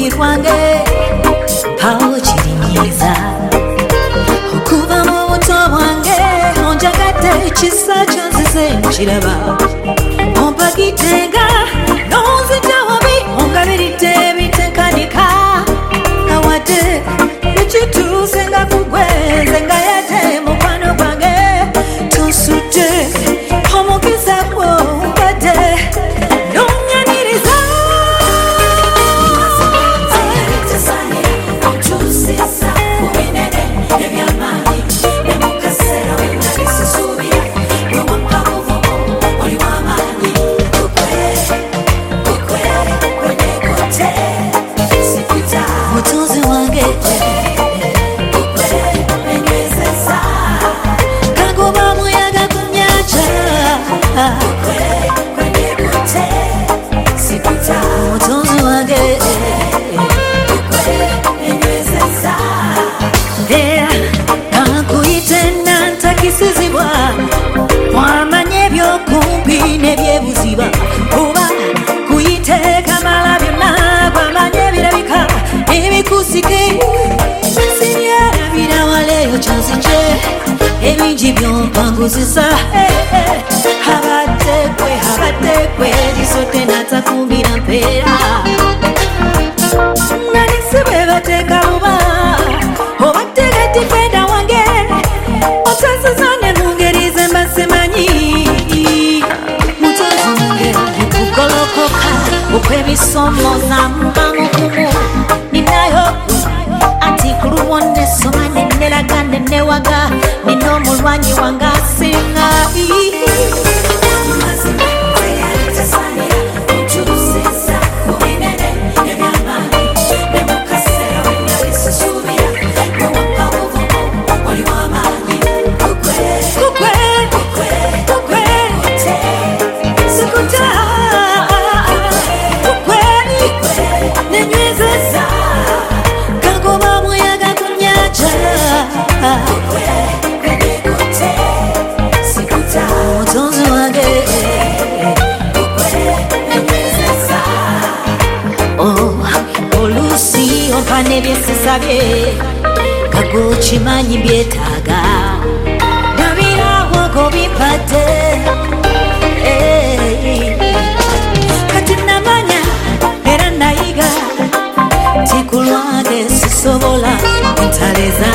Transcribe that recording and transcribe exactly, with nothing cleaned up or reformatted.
kumubiri kwange awo kirinyiza okuva mu buto bwange onjagadde kisa kyonzize nkiraba ompagitenga nonzita wabi ongabiridde ebitekanika awadde ekituuse nga kugwenze nga yate mukwano gwange tusudde omukisa gwo mbadde nonyaniriza mutunzi wange kagoba muyaga ku nyanja mutunzi wange kankuyite nantakisizibwa wamanye ebyokumpi n'ebyebuziba oba kuyite kamala byonna kwamanye ebirabika ebikusike sibyalabira waleyo kyanzije ebingi byompanguzisa abaddekwe abaddekwe lisodde natakumbira mpeera nanisibwe bateeka buba obatteka difenda wange otasizane mu ngeri ze mbasimanyi mutozi wange okugolokoka okwebisomoza mumamukumu ninayo ati kuluwonde soma neneraga nenewaga nina omulwanyi wange asinga mutunzi wange oluusi ompa nebyesisabye kagokimanyi byetaaga nabirawo bimpadde kati namanya era nayiga tikulwange sisobola entaleza